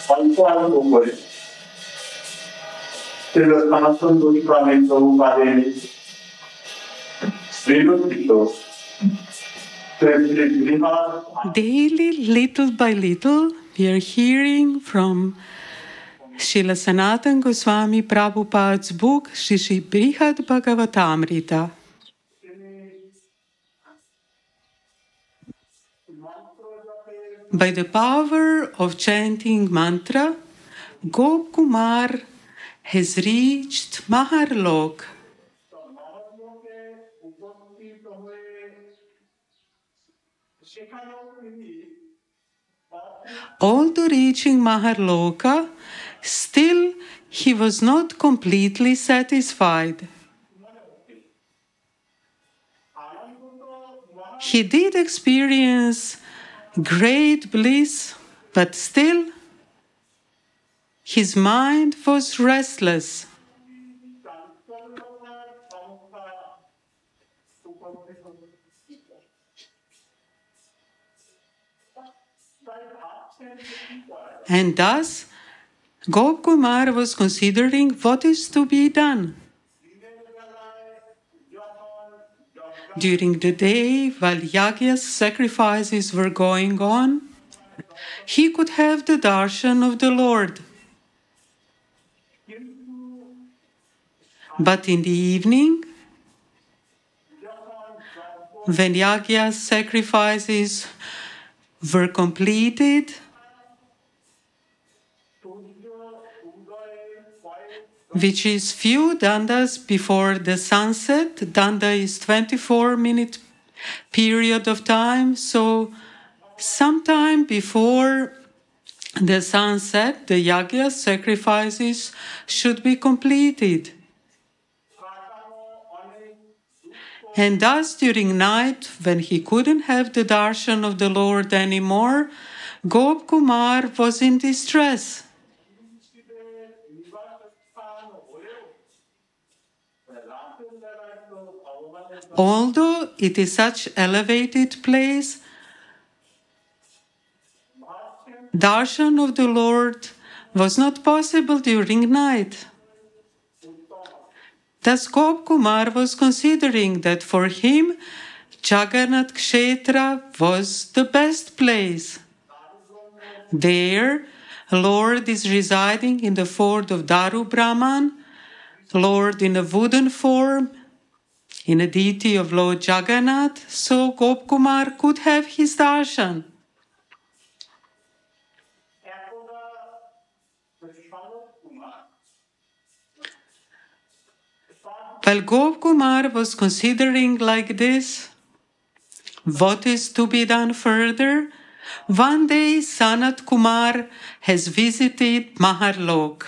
발표하는 공부를 그래서 산악선 도시방의 조우가된 리듬도 Daily, little by little, we are hearing from Srila Sanatana Goswami Prabhupada's book, Shri Brihad Bhagavatamrita. By the power of chanting mantra, Gop Kumar has reached Maharlok. Although reaching Maharloka, still he was not completely satisfied. He did experience great bliss, but still his mind was restless. And thus, Gop Kumar was considering what is to be done. During the day, while yagyas, sacrifices were going on, he could have the darshan of the Lord. But in the evening, when yagyas, sacrifices were completed, which is few dandas before the sunset. Danda is 24-minute period of time, so sometime before the sunset, the yagyas, sacrifices should be completed. And thus, during night, when he couldn't have the darshan of the Lord anymore, Gop Kumar was in distress. Although it is such elevated place, darshan of the Lord was not possible during night. Thus Gop Kumar was considering that for him, Jagannath Kshetra was the best place. There, Lord is residing in the form of Daru Brahman, Lord in a wooden form, in a deity of Lord Jagannath, so Gop Kumar could have his darshan. While Gop Kumar was considering like this, what is to be done further, one day Sanat Kumar has visited Maharlok.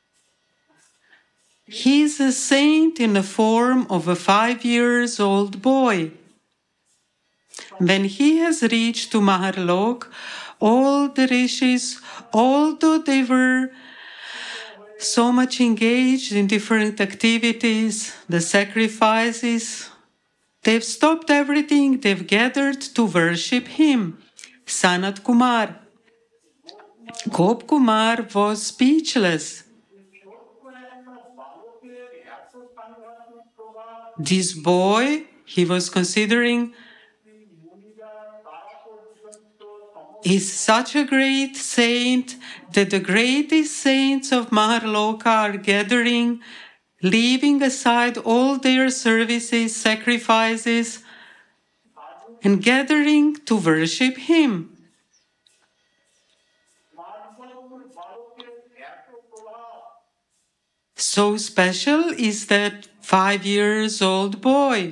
He is a saint in the form of a 5-year-old boy. When he has reached to Maharlok, all the rishis, although they were so much engaged in different activities, the sacrifices, they've stopped everything, they've gathered to worship him, Sanat Kumar. Gop Kumar was speechless. This boy, he was considering, is such a great saint that the greatest saints of Maharloka are gathering, leaving aside all their services, sacrifices, and gathering to worship him. So special is that 5-year-old boy.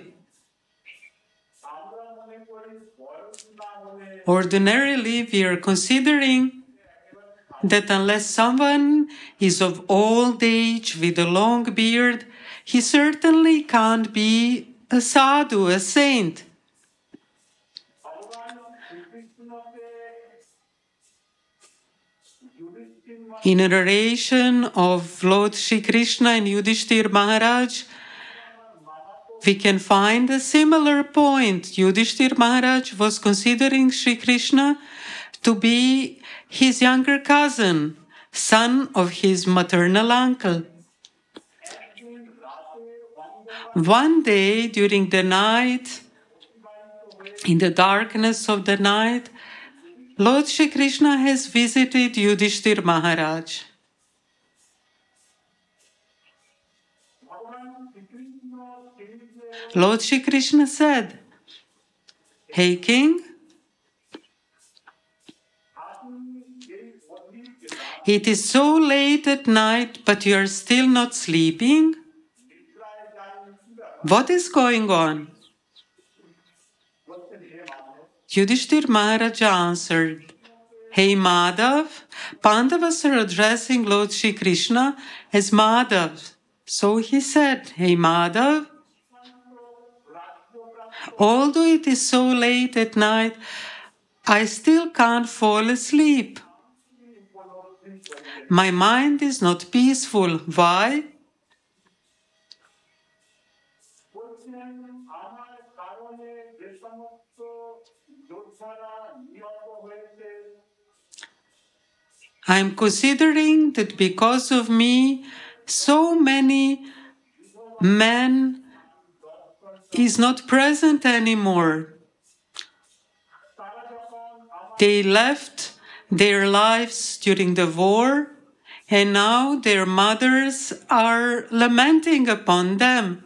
Ordinarily, we are considering that unless someone is of old age with a long beard, he certainly can't be a sadhu, a saint. In a narration of Lord Shri Krishna and Yudhishthir Maharaj, we can find a similar point. Yudhishthir Maharaj was considering Shri Krishna to be his younger cousin, son of his maternal uncle. One day during the night, in the darkness of the night, Lord Shri Krishna has visited Yudhishthir Maharaj. Lord Shri Krishna said, "Hey king, it is so late at night, but you are still not sleeping. What is going on?" Yudhishthir Maharaj answered, "Hey Madhav." Pandavas are addressing Lord Shri Krishna as Madhav. So he said, "Hey Madhav, although it is so late at night, I still can't fall asleep. My mind is not peaceful. Why? I'm considering that because of me, so many men is not present anymore. They left their lives during the war, and now their mothers are lamenting upon them.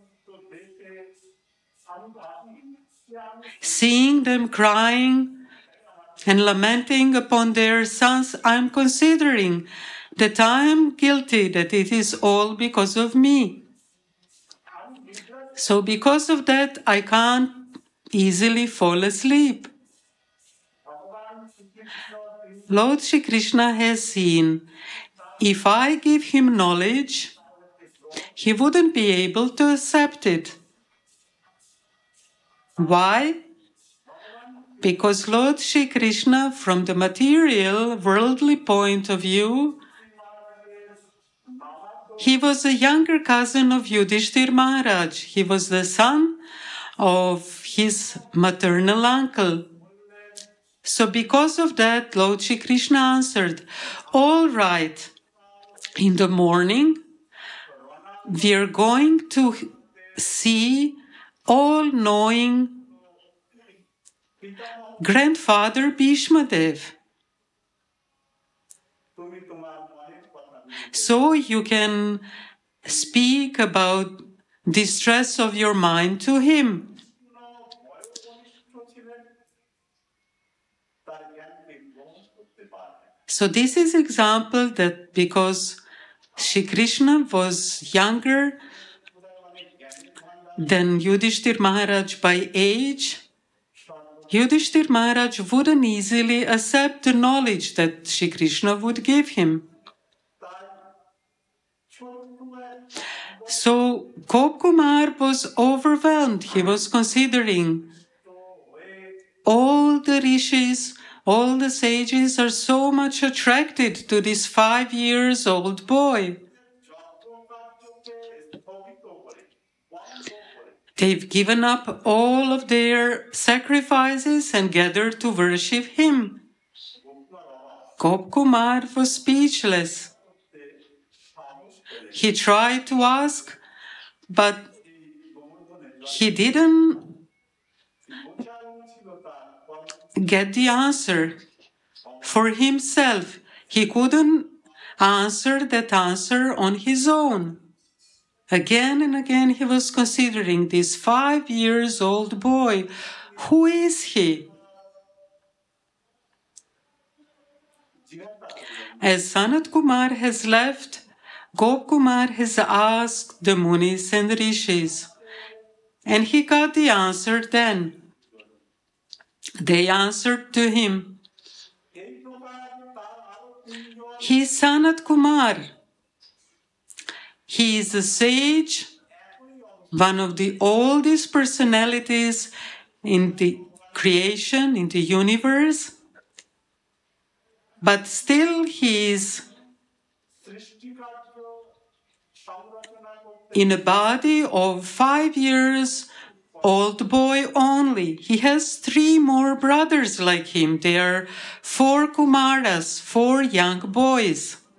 Seeing them crying and lamenting upon their sons, I'm considering that I am guilty, that it is all because of me. So because of that, I can't easily fall asleep." Lord Shri Krishna has seen, if I give him knowledge, he wouldn't be able to accept it. Why? Because Lord Shri Krishna, from the material, worldly point of view, he was a younger cousin of Yudhishthir Maharaj. He was the son of his maternal uncle. So because of that, Lord Shri Krishna answered, "All right, in the morning, we are going to see all-knowing grandfather Bhishma Dev. So you can speak about distress of your mind to him." So this is example that because Shri Krishna was younger than Yudhishthir Maharaj by age, Yudhishthir Maharaj wouldn't easily accept the knowledge that Shri Krishna would give him. So Gopkumar was overwhelmed. He was considering, all the rishis, all the sages are so much attracted to this 5-year-old boy. They've given up all of their sacrifices and gathered to worship him. Gopkumar was speechless. He tried to ask, but he didn't get the answer for himself. He couldn't answer that answer on his own. Again and again he was considering this 5-year-old boy. Who is he? As Sanat Kumar has left, Gop Kumar has asked the Munis and Rishis, and he got the answer then. They answered to him, "He is Sanat Kumar. He is a sage, one of the oldest personalities in the creation, in the universe, but still he is in a body of 5-year-old boy only. He has 3 more brothers like him. They are 4 Kumaras, 4 young boys."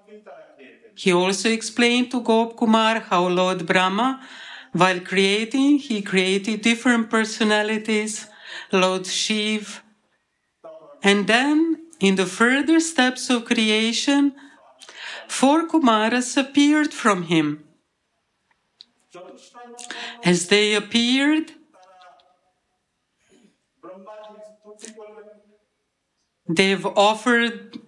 He also explained to Gopkumar how Lord Brahma, while creating, he created different personalities, Lord Shiv. And then, in the further steps of creation, 4 Kumaras appeared from him. As they appeared, they've offered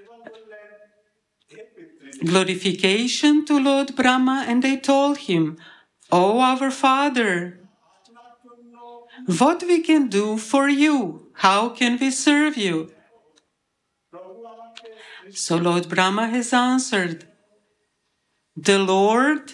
glorification to Lord Brahma, and they told him, "Oh, our Father, what we can do for you? How can we serve you?" So Lord Brahma has answered, "The Lord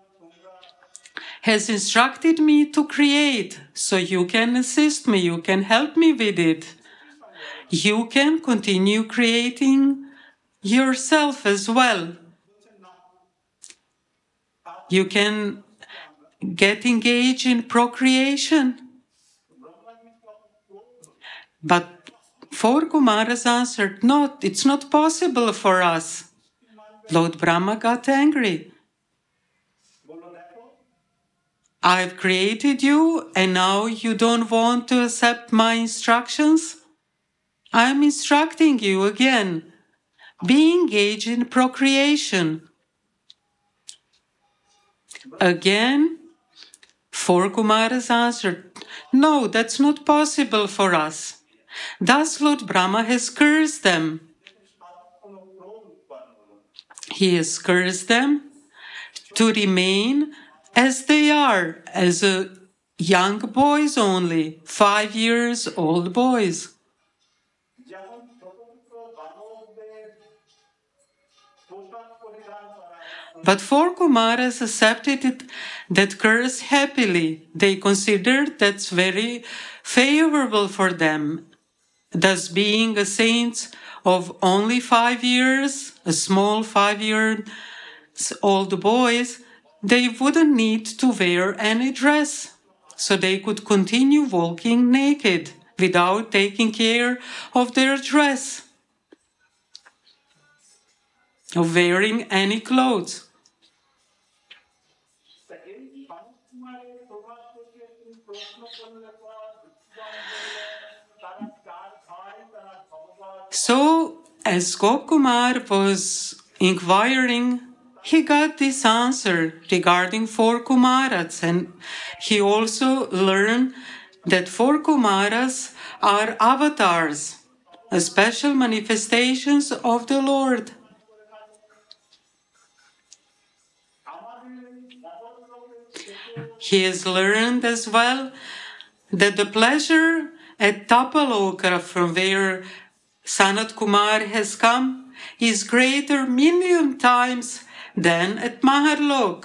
has instructed me to create, so you can assist me, you can help me with it. You can continue creating yourself as well. You can get engaged in procreation." But 4 Kumaras answered, "No, it's not possible for us." Lord Brahma got angry. "I've created you, and now you don't want to accept my instructions? I'm instructing you again. Be engaged in procreation." Again, 4 Kumaras answered, "No, that's not possible for us." Thus Lord Brahma has cursed them. He has cursed them to remain as they are, as young boys only, 5 years old boys. But 4 Kumaras accepted that curse happily. They considered that's very favorable for them. Thus, being a saint of only 5 years, a small 5-year-old boys, they wouldn't need to wear any dress. So they could continue walking naked without taking care of their dress, of wearing any clothes. So, as Gopkumar was inquiring, he got this answer regarding 4 Kumaras, and he also learned that 4 Kumaras are avatars, special manifestations of the Lord. He has learned as well that the pleasure at Tapaloka, from where Sanat Kumar has come, is greater million times than at Maharlok.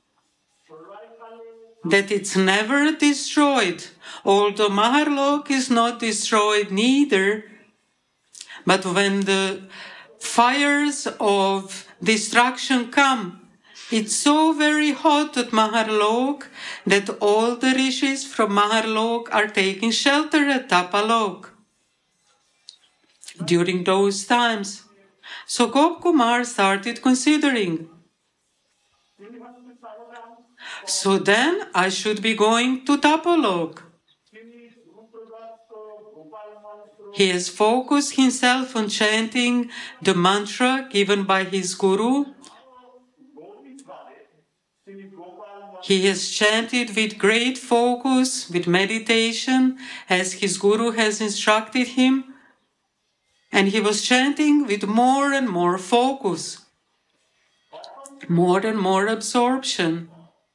That it's never destroyed, although Maharlok is not destroyed neither. But when the fires of destruction come, it's so very hot at Maharlok that all the rishis from Maharlok are taking shelter at Tapalok during those times. So Gopkumar started considering, so then I should be going to Tapalok. He has focused himself on chanting the mantra given by his guru. He has chanted with great focus, with meditation, as his guru has instructed him. And he was chanting with more and more focus, more and more absorption.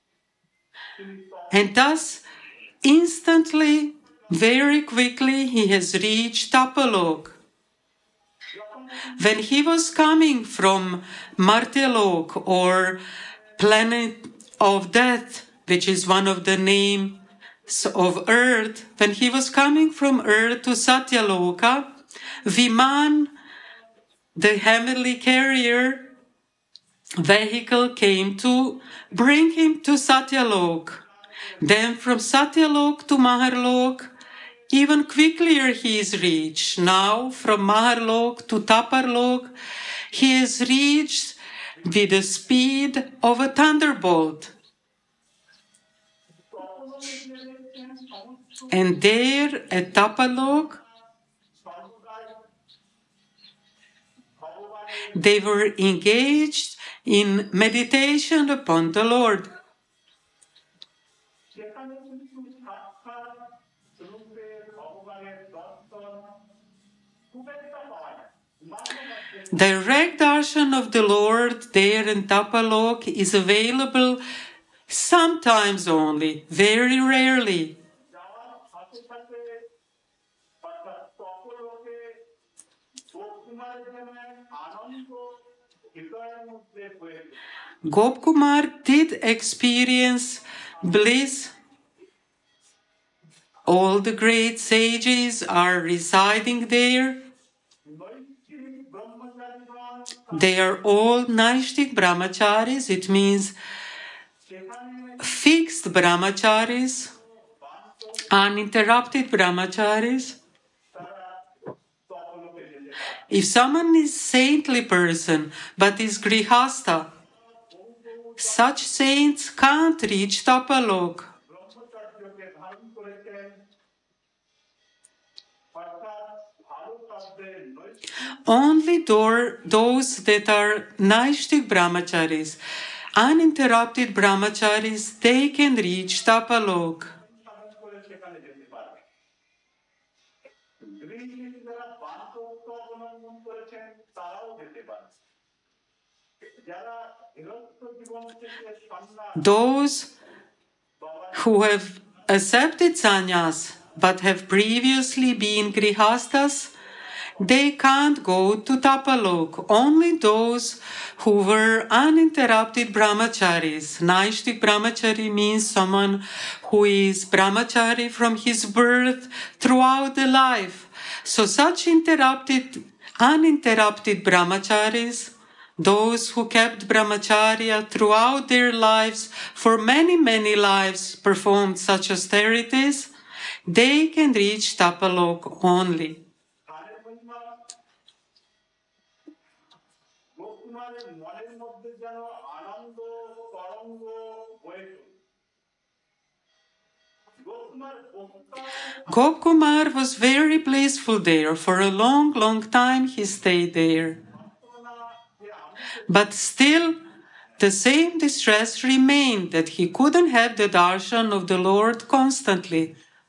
And thus, instantly, very quickly, he has reached Tapalok. When he was coming from Martyalok, or planet of death, which is one of the names of earth, when he was coming from earth to Satyaloka, Viman, the heavenly carrier vehicle, came to bring him to Satyalok. Then from Satyalok to Maharlok, even quicker he is reached. Now from Maharlok to Taparlok, he has reached with the speed of a thunderbolt. And there at Tapalok, they were engaged in meditation upon the Lord. Direct darshan of the Lord there in Tapalok is available sometimes only, very rarely. Gopkumar did experience bliss. All the great sages are residing there. They are all Naishtik brahmacharis. It means fixed brahmacharis, uninterrupted brahmacharis. If someone is saintly person but is grihasta, such saints can't reach Tapalok. Only those that are Naishtik brahmacharis, uninterrupted brahmacharis, they can reach Tapalok. Those who have accepted sannyas but have previously been grihastas, they can't go to Tapalok. Only those who were uninterrupted brahmacharis. Naishtik brahmachari means someone who is brahmachari from his birth throughout the life. So such uninterrupted brahmacharis, those who kept brahmacharya throughout their lives, for many, many lives performed such austerities, they can reach Tapalok only. Gopkumar was very blissful there. For a long, long time he stayed there. But still, the same distress remained that he couldn't have the darshan of the Lord constantly.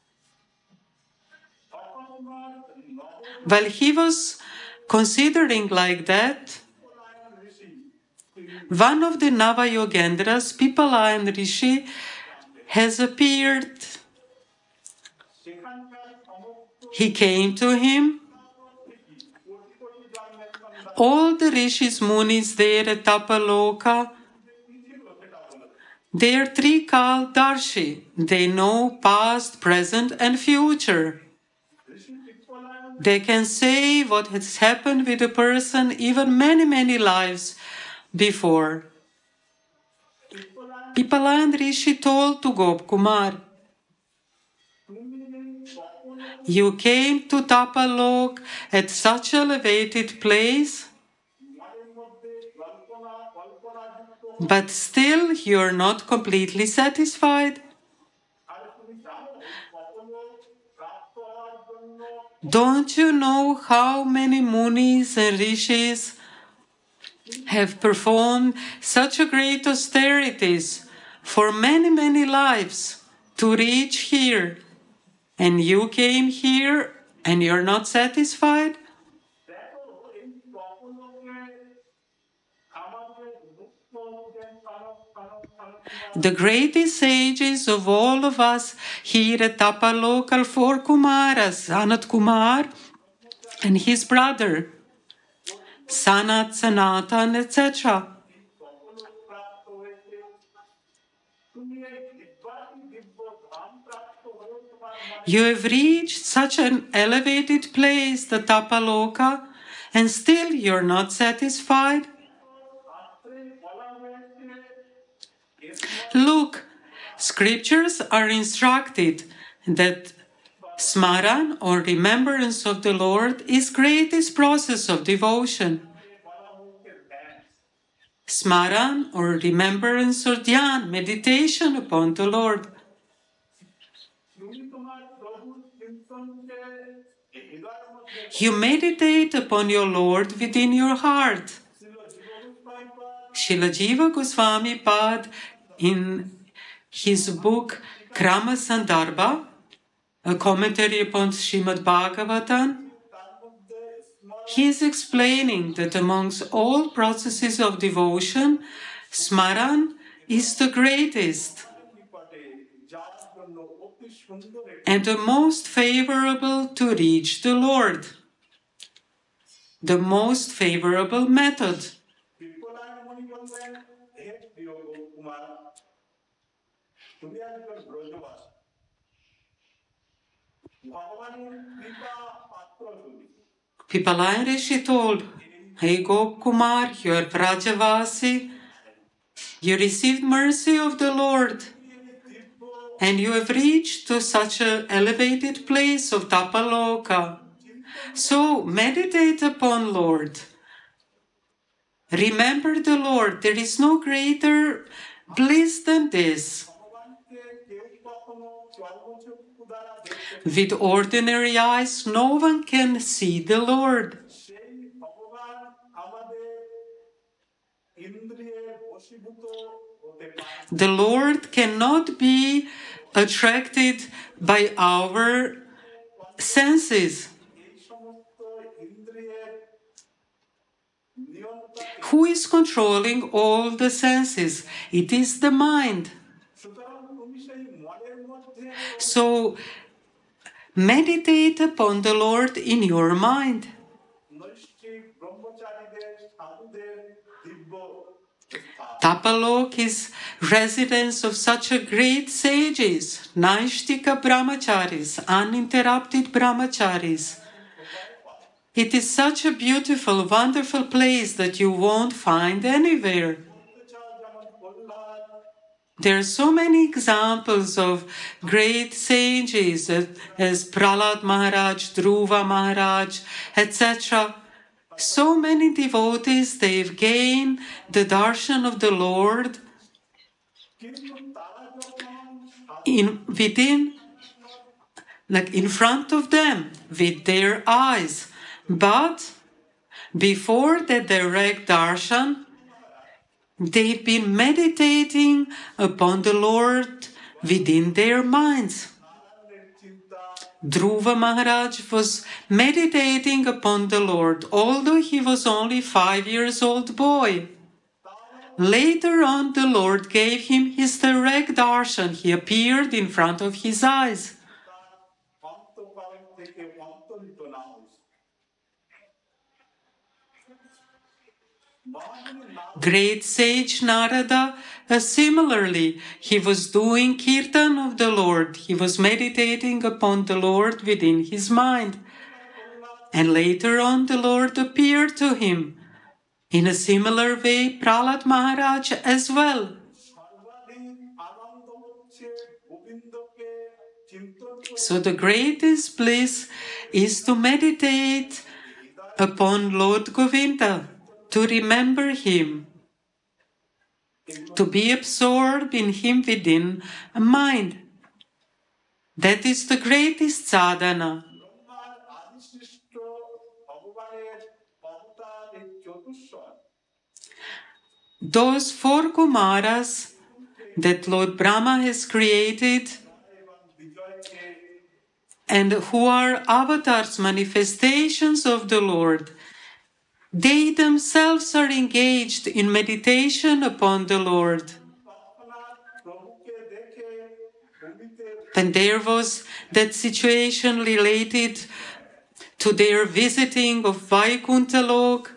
While he was considering like that, one of the Navayogendras, Pipalayan Rishi, has appeared. He came to him. All the rishis, munis there at Tapaloka, they are Trikal-darshi. They know past, present, and future. They can say what has happened with a person even many, many lives before. Pipalayan Rishi told to Gopkumar, you came to Tapalok at such elevated place, but still you're not completely satisfied. Don't you know how many munis and rishis have performed such a great austerities for many, many lives to reach here? And you came here and you're not satisfied? The greatest sages of all of us here at Tapalok are four Kumaras, Sanat Kumar and his brother, Sanat, Sanatan, etc. You have reached such an elevated place, the Tapaloka, and still you're not satisfied? Look, scriptures are instructed that Smaran, or remembrance of the Lord, is greatest process of devotion. Smaran or remembrance or dhyan, meditation upon the Lord. You meditate upon your Lord within your heart. Srila Jiva Goswami Pad, in his book Krama Sandarbha, a commentary upon Srimad Bhagavatam, he is explaining that amongst all processes of devotion, Smaran is the greatest and the most favorable to reach the Lord, the most favorable method. Pipalayan Rishi told, "Hey Gop Kumar, you are Vrajavasi, you received mercy of the Lord, and you have reached to such an elevated place of Tapaloka. So meditate upon Lord. Remember the Lord. There is no greater bliss than this." With ordinary eyes, no one can see the Lord. The Lord cannot be attracted by our senses. Who is controlling all the senses? It is the mind. So meditate upon the Lord in your mind. Tapalok is residence of such a great sages, Naishtika brahmacharis, uninterrupted brahmacharis. It is such a beautiful, wonderful place that you won't find anywhere. There are so many examples of great sages as Prahlad Maharaj, Dhruva Maharaj, etc. So many devotees, they've gained the darshan of the Lord in front of them with their eyes. But before the direct darshan, they've been meditating upon the Lord within their minds. Dhruva Maharaj was meditating upon the Lord, although he was only 5 years old boy. Later on, the Lord gave him his direct darshan. He appeared in front of his eyes. Great sage Narada, similarly, he was doing kirtan of the Lord. He was meditating upon the Lord within his mind. And later on, the Lord appeared to him. In a similar way, Prahlad Maharaj as well. So the greatest bliss is to meditate upon Lord Govinda, to remember him, to be absorbed in him within a mind. That is the greatest sadhana. Those 4 Kumaras that Lord Brahma has created and who are avatars, manifestations of the Lord, they themselves are engaged in meditation upon the Lord. And there was that situation related to their visiting of Vaikuntha Lok,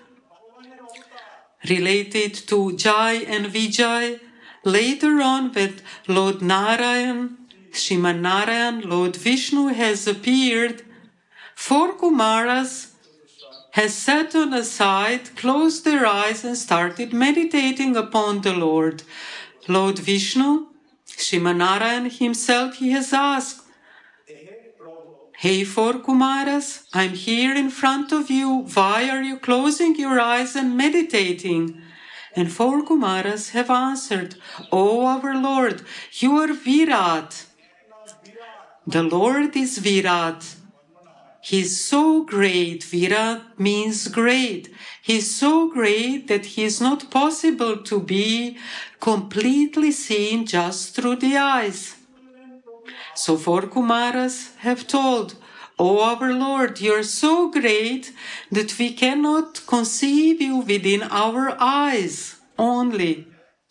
related to Jai and Vijay. Later on, with Lord Narayan, Sriman Narayan, Lord Vishnu has appeared. 4 Kumaras has sat on a side, closed their eyes and started meditating upon the Lord. Lord Vishnu, Sriman Narayan himself, he has asked, "Hey 4 Kumaras, I'm here in front of you. Why are you closing your eyes and meditating?" And 4 Kumaras have answered, O our Lord, you are Virat. The Lord is Virat. He is so great. Virat means great. He is so great that he is not possible to be completely seen just through the eyes. So 4 Kumaras have told, O our Lord, you are so great that we cannot conceive you within our eyes only.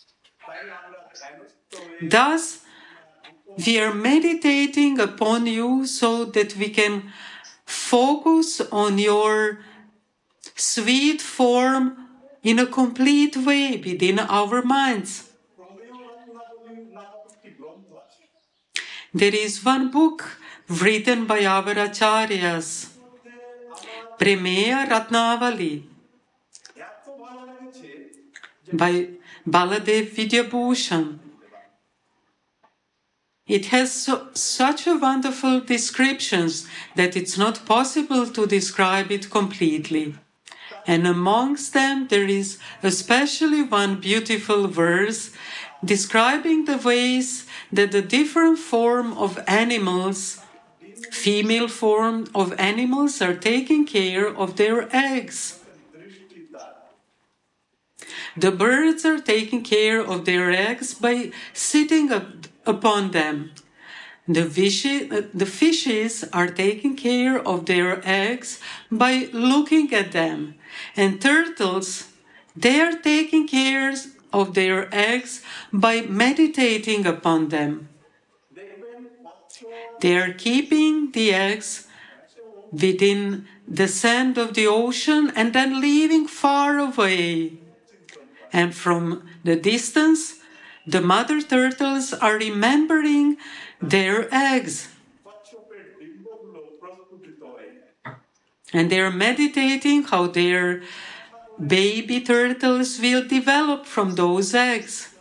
Thus, we are meditating upon you so that we can focus on your sweet form in a complete way within our minds. There is one book written by our acharyas, Premeya Ratnavali, by Baladev Vidyabhushan. It has such a wonderful descriptions that it's not possible to describe it completely. And amongst them there is especially one beautiful verse describing the ways that the different form of animals, female form of animals, are taking care of their eggs. The birds are taking care of their eggs by sitting upon them. The fishes are taking care of their eggs by looking at them. And turtles, they are taking care of their eggs by meditating upon them. They are keeping the eggs within the sand of the ocean and then leaving far away. And from the distance, the mother turtles are remembering their eggs. And they are meditating how their baby turtles will develop from those eggs.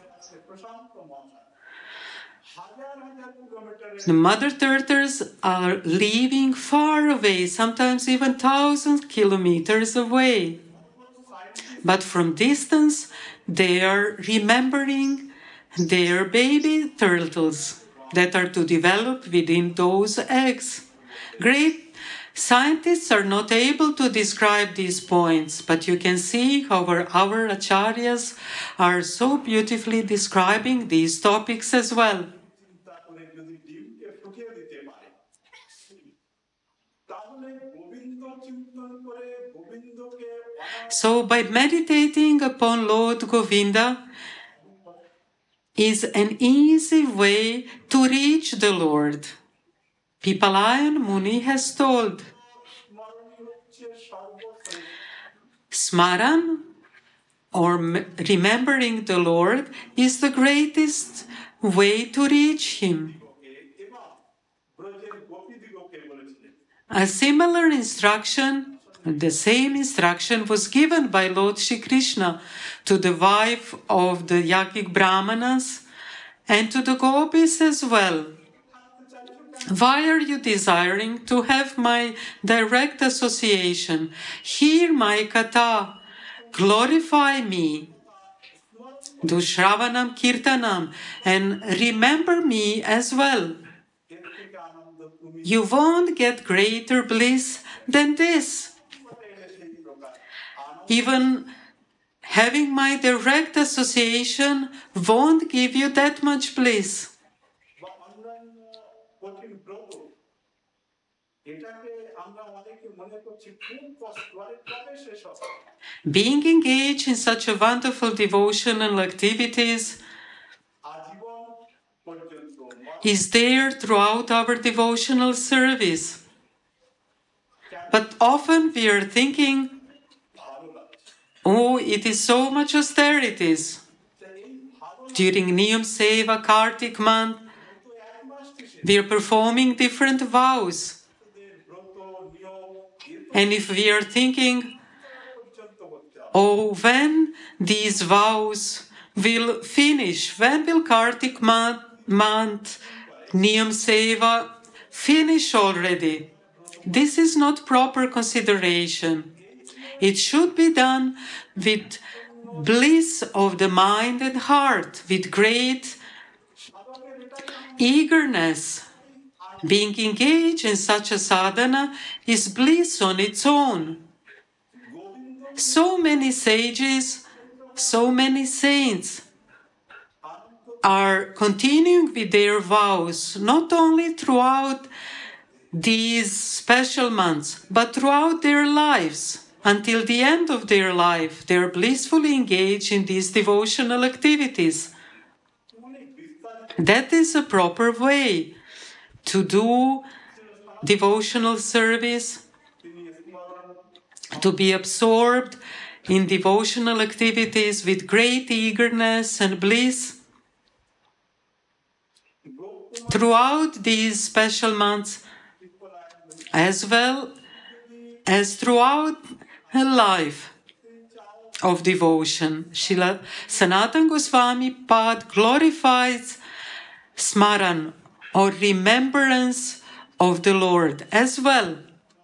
The mother turtles are living far away, sometimes even 1,000 kilometers away. But from distance, they are remembering their baby turtles that are to develop within those eggs. Great scientists are not able to describe these points, but you can see how our acharyas are so beautifully describing these topics as well. So by meditating upon Lord Govinda is an easy way to reach the Lord. Pipalayan Muni has told, Smaran, or remembering the Lord, is the greatest way to reach Him. A similar instruction, the same instruction was given by Lord Shri Krishna to the wife of the Yagic Brahmanas and to the gopis as well. Why are you desiring to have my direct association? Hear my katha, glorify me, do Shravanam Kirtanam, and remember me as well. You won't get greater bliss than this. Even having my direct association won't give you that much bliss. Being engaged in such a wonderful devotional activities is there throughout our devotional service. But often we are thinking, oh, it is so much austerities. During Niyam Seva Kartik month, we are performing different vows. And if we are thinking, oh, when these vows will finish, when will Kartik month, Niyam Seva finish already? This is not proper consideration. It should be done with bliss of the mind and heart with great eagerness. Being engaged in such a sadhana is bliss on its own. So many sages, so many saints are continuing with their vows, not only throughout these special months, but throughout their lives. Until the end of their life, they are blissfully engaged in these devotional activities. That is a proper way to do devotional service, to be absorbed in devotional activities with great eagerness and bliss. Throughout these special months, as well as throughout a life of devotion, Srila Sanatana Goswami Pad glorifies Smaran, or remembrance of the Lord, as well.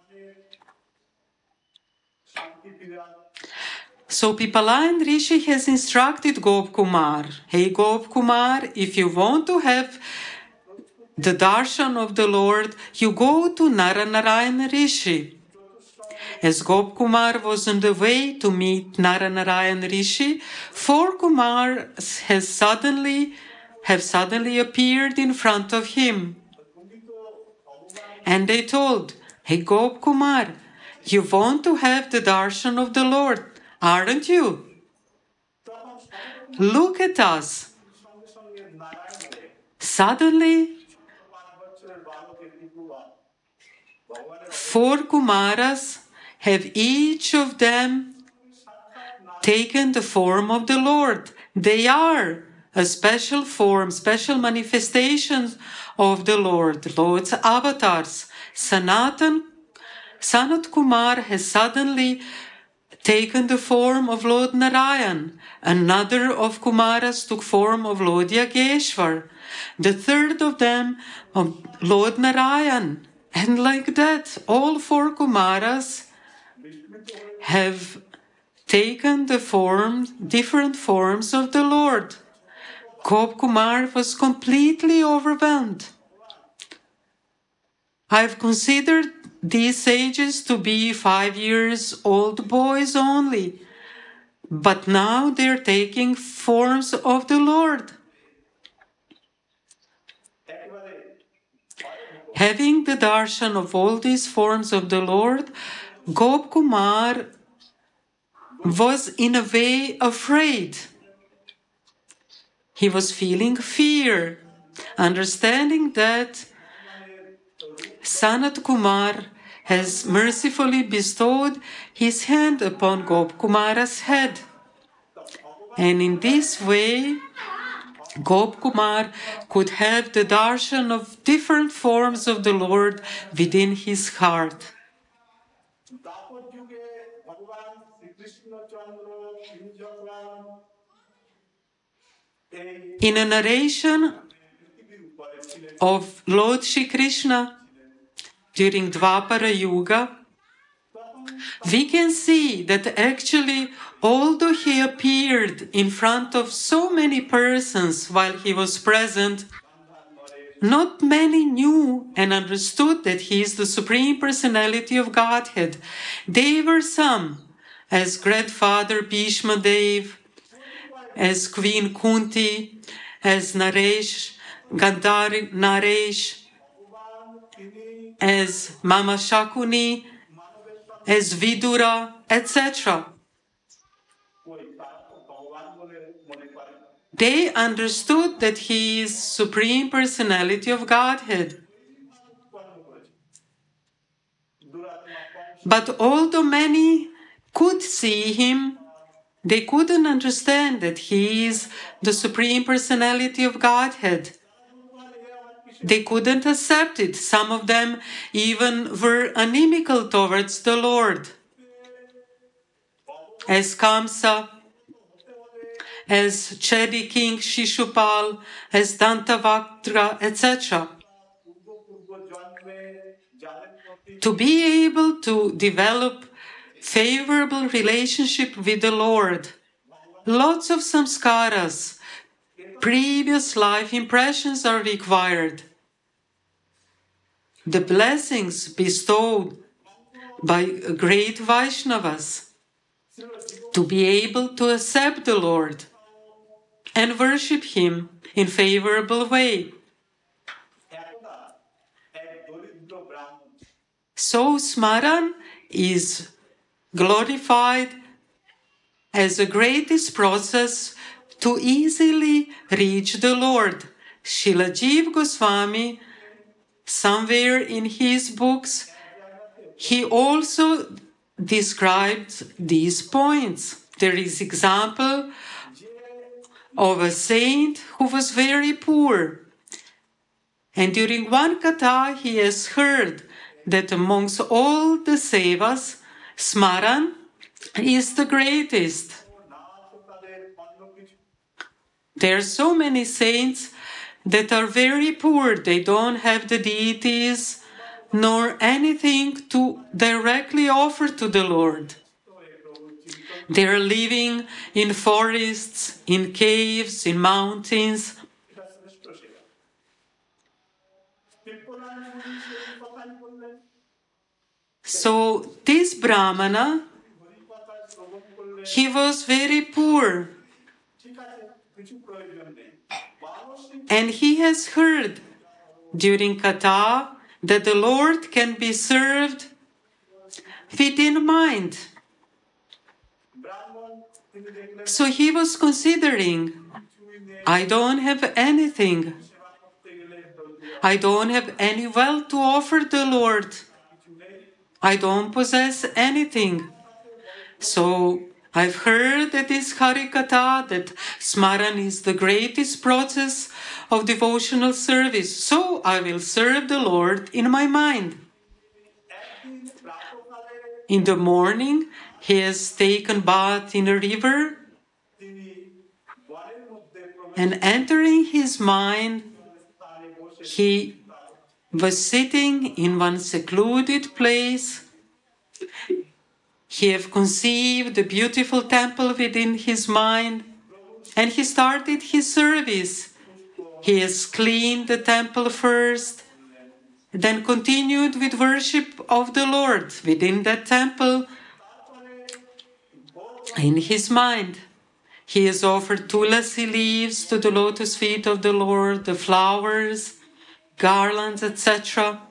So Pipalan Rishi has instructed Gop Kumar, hey Gop Kumar, if you want to have the darshan of the Lord, you go to Naranarayan Rishi. As Gop Kumar was on the way to meet Naranarayan Rishi, 4 Kumars have suddenly appeared in front of him. And they told, hey Gop Kumar, you want to have the darshan of the Lord, aren't you? Look at us. Suddenly, 4 Kumaras have each of them taken the form of the Lord. They are a special form, special manifestations of the Lord, Lord's avatars. Sanat Kumar has suddenly taken the form of Lord Narayan. Another of Kumaras took form of Lord Yageshwar. The third of them of Lord Narayan. And like that, all 4 Kumaras have taken the different forms of the Lord. Gop Kumar was completely overwhelmed. I've considered these sages to be 5-year-old boys only, but now they're taking forms of the Lord. Having the darshan of all these forms of the Lord, Gop Kumar was in a way afraid. He was feeling fear, understanding that Sanat Kumar has mercifully bestowed his hand upon Gop Kumara's head. And in this way, Gop Kumar could have the darshan of different forms of the Lord within his heart. In a narration of Lord Shri Krishna during Dwapara Yuga, we can see that actually, although he appeared in front of so many persons while he was present, not many knew and understood that he is the Supreme Personality of Godhead. There were some, as Grandfather Bhishma Dev, as Queen Kunti, as Naresh, Gandhari Naresh, as Mama Shakuni, as Vidura, etc. They understood that he is Supreme Personality of Godhead. But although many could see him, they couldn't understand that he is the Supreme Personality of Godhead. They couldn't accept it. Some of them even were inimical towards the Lord. As Kamsa, as Chedi King Shishupal, as Dantavaktra, etc. To be able to develop favorable relationship with the Lord, Lots of samskaras, previous life impressions are required. The blessings bestowed by great Vaishnavas to be able to accept the Lord and worship Him in favorable way. So Smaran is glorified as the greatest process to easily reach the Lord. Srila Jiva Goswami, somewhere in his books, he also described these points. There is example of a saint who was very poor. And during one katha, he has heard that amongst all the sevas, Smaran is the greatest. There are so many saints that are very poor. They don't have the deities nor anything to directly offer to the Lord. They are living in forests, in caves, in mountains. So this Brahmana, he was very poor. And he has heard during Katha that the Lord can be served within mind. So he was considering, I don't have anything. I don't have any wealth to offer the Lord. I don't possess anything. So I've heard that this Harikatha, that Smaran is the greatest process of devotional service. So I will serve the Lord in my mind. In the morning, he has taken bath in a river, and entering his mind, he was sitting in one secluded place. He have conceived the beautiful temple within his mind, and he started his service. He has cleaned the temple first, then continued with worship of the Lord within that temple in his mind. He has offered tulasi leaves to the lotus feet of the Lord, the flowers, garlands, etc.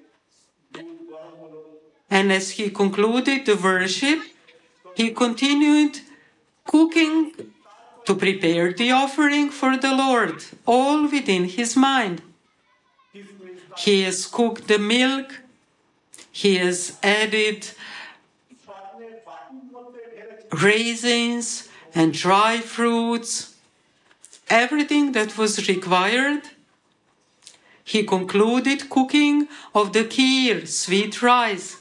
And as he concluded the worship, he continued cooking to prepare the offering for the Lord, all within his mind. He has cooked the milk, he has added raisins and dry fruits, everything that was required. He concluded cooking of the kheer, sweet rice.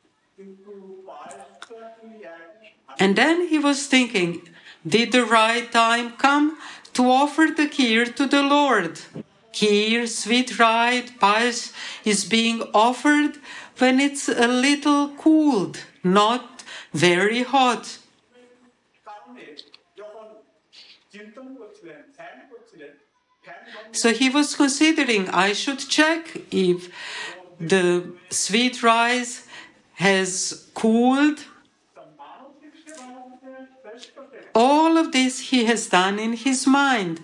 And then he was thinking, did the right time come to offer the kheer to the Lord? Kheer, sweet rice, payas is being offered when it's a little cooled, not very hot. So he was considering, I should check if the sweet rice has cooled. All of this he has done in his mind.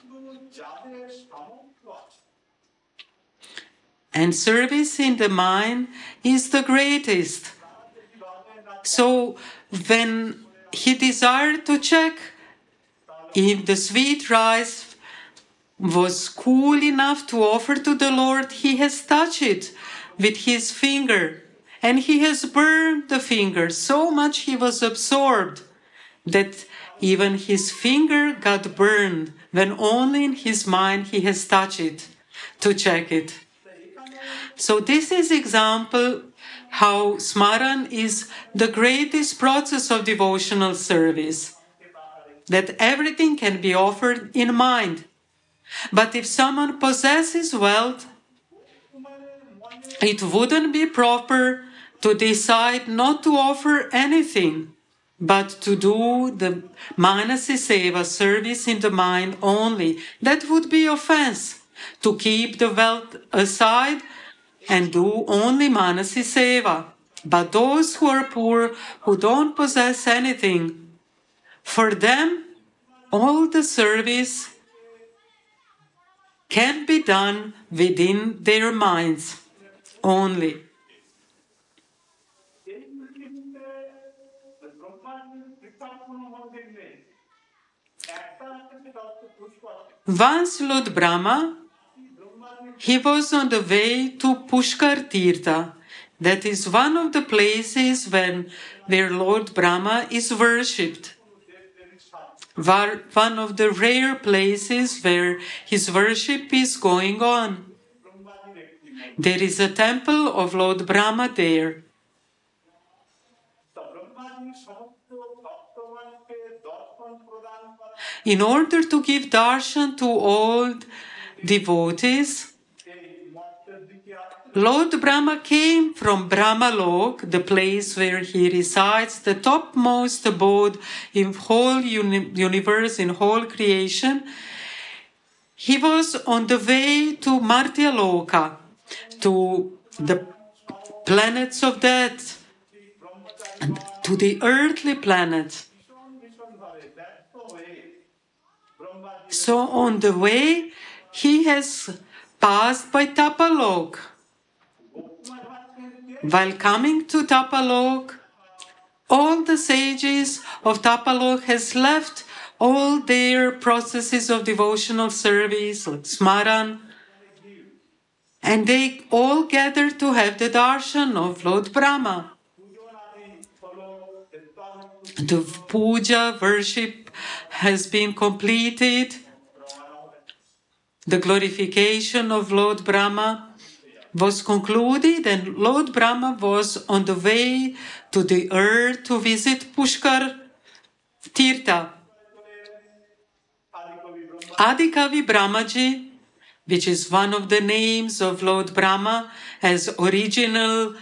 And service in the mind is the greatest. So when he desired to check if the sweet rice was cool enough to offer to the Lord, he has touched it with his finger. And he has burned the finger. So much he was absorbed that even his finger got burned when only in his mind he has touched it to check it. So this is example how Smaran is the greatest process of devotional service. That everything can be offered in mind. But if someone possesses wealth, it wouldn't be proper to decide not to offer anything, but to do the Manasi Seva service in the mind only. That would be offense. To keep the wealth aside and do only Manasi Seva. But those who are poor, who don't possess anything, for them, all the service can be done within their minds only. Once Lord Brahma, he was on the way to Pushkar Tirtha. That is one of the places where Lord Brahma is worshipped. One of the rare places where his worship is going on. There is a temple of Lord Brahma there. In order to give darshan to all devotees, Lord Brahma came from Brahmalok, the place where he resides, the topmost abode in whole universe, in whole creation. He was on the way to Martyaloka, to the planets of death, to the earthly planet. So on the way, he has passed by Tapalok. While coming to Tapalok, all the sages of Tapalok has left all their processes of devotional service, like Smaran, and they all gathered to have the darshan of Lord Brahma. The puja, worship, has been completed. The glorification of Lord Brahma was concluded, and Lord Brahma was on the way to the earth to visit Pushkar Tirtha. Adikavi Brahmaji, which is one of the names of Lord Brahma as original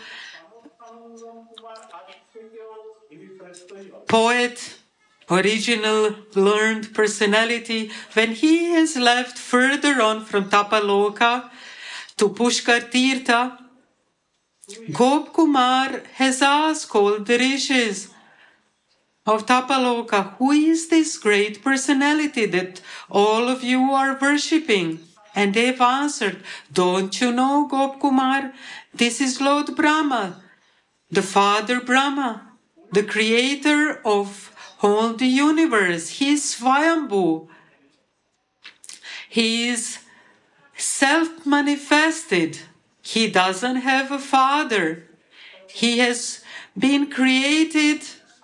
poet, original learned personality, when he has left further on from Tapaloka to Pushkar Tirtha, Gop Kumar has asked all the rishis of Tapaloka, who is this great personality that all of you are worshipping? And they've answered, don't you know, Gop Kumar? This is Lord Brahma, the Father Brahma, the creator of all the universe. He is Swayambhu. He is self-manifested. He doesn't have a father. He has been created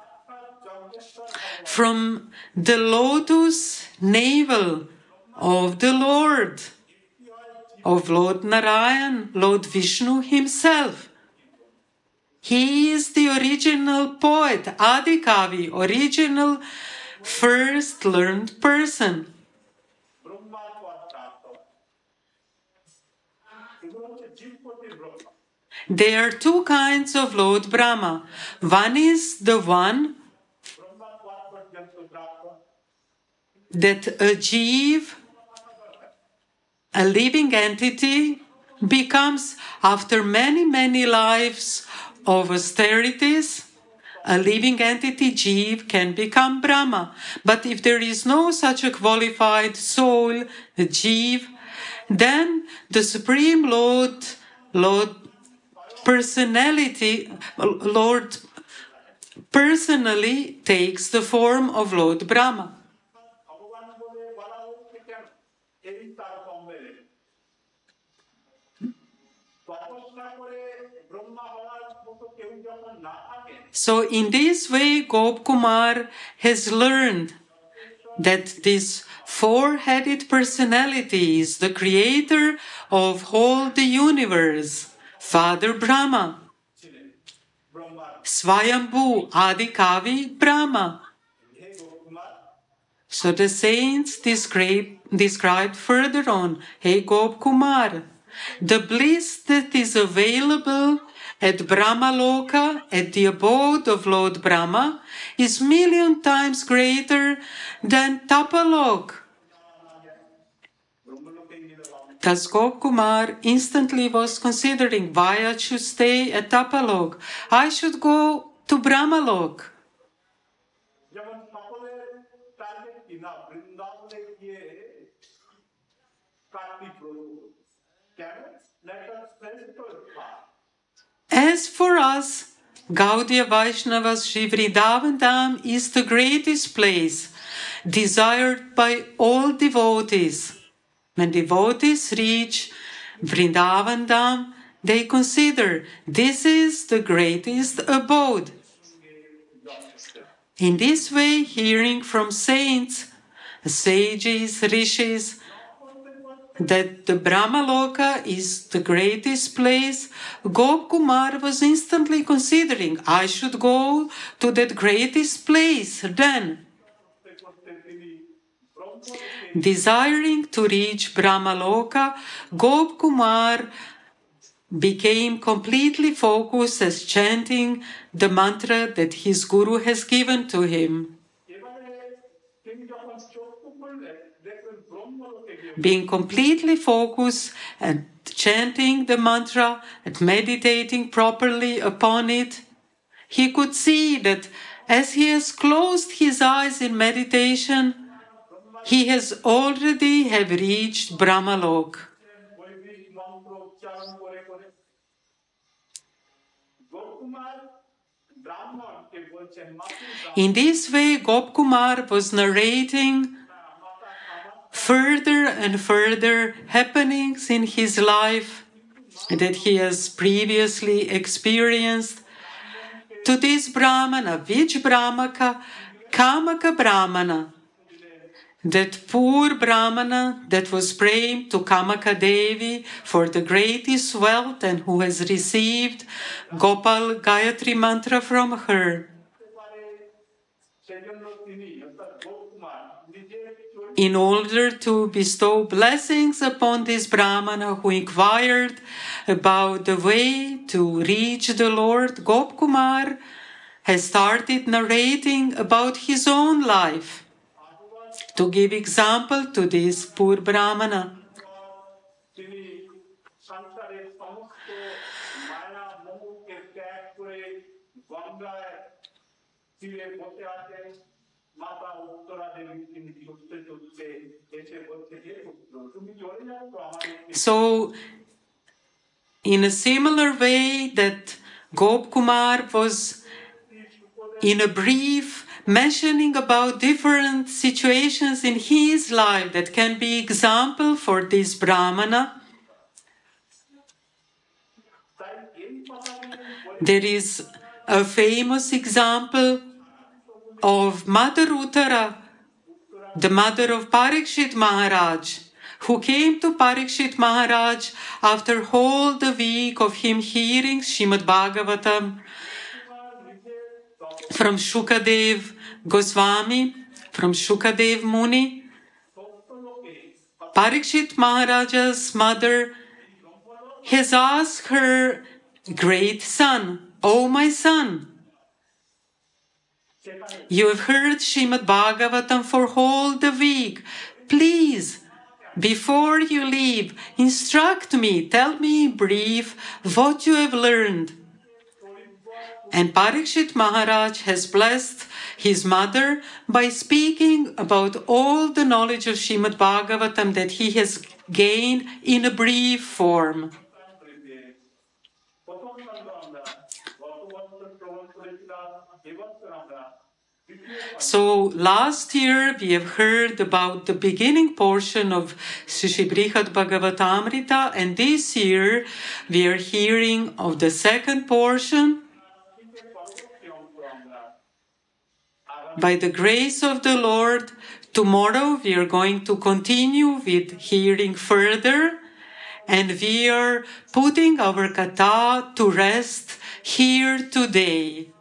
from the lotus navel of the Lord, of Lord Narayan, Lord Vishnu himself. He is the original poet, Adikavi, original first learned person. There are two kinds of Lord Brahma. One is the one that a jeev, a living entity, becomes, after many lives of austerities, a living entity, jeev, can become Brahma. But if there is no such a qualified soul, a jeev, then the Supreme Lord personality, Lord personally takes the form of Lord Brahma. So in this way, Gop Kumar has learned that this four-headed personality is the creator of all the universe, Father Brahma, Swayambhu, Adikavi Brahma. So the saints described further on, Hey Gop Kumar, the bliss that is available at Brahmaloka, at the abode of Lord Brahma, is million times greater than Tapalok. Thus Gopkumar instantly was considering why I should stay at Tapalok. I should go to Brahmalok. যেমন সকলের target কি না বৃন্দাবনে গিয়ে কার্তিক প্রভু কেন let us শ্রেষ্ঠ স্থান As for us, Gaudiya Vaishnavas, Sri Vrindavan Dham is the greatest place, desired by all devotees. When devotees reach Vrindavan Dham, they consider this is the greatest abode. In this way, hearing from saints, sages, rishis, that the Brahmaloka is the greatest place, Gopkumar was instantly considering, I should go to that greatest place then. Desiring to reach Brahmaloka, Gopkumar became completely focused as chanting the mantra that his guru has given to him. Being completely focused and chanting the mantra and meditating properly upon it, he could see that as he has closed his eyes in meditation, he has already have reached Brahmalok. In this way, Gopkumar was narrating further and further happenings in his life that he has previously experienced to this Brahmana, which Brahmaka? Kamaka Brahmana. That poor Brahmana that was praying to Kamaka Devi for the greatest wealth and who has received Gopal Gayatri mantra from her. In order to bestow blessings upon this Brahmana who inquired about the way to reach the Lord, Gopkumar has started narrating about his own life to give example to this poor Brahmana. So, in a similar way that Gopkumar was in a brief mentioning about different situations in his life that can be example for this Brahmana, there is a famous example of Mother Uttara, the mother of Parikshit Maharaj, who came to Parikshit Maharaj after all the week of him hearing Srimad Bhagavatam from Shukadev Goswami, from Shukadev Muni. Parikshit Maharaja's mother has asked her great son, "Oh my son, you have heard Srimad Bhagavatam for all the week. Please, before you leave, instruct me, tell me in brief what you have learned." And Parikshit Maharaj has blessed his mother by speaking about all the knowledge of Srimad Bhagavatam that he has gained in a brief form. So last year we have heard about the beginning portion of Sri Brihad Bhagavatamrita, and this year we are hearing of the second portion. By the grace of the Lord, tomorrow we are going to continue with hearing further, and we are putting our katha to rest here today.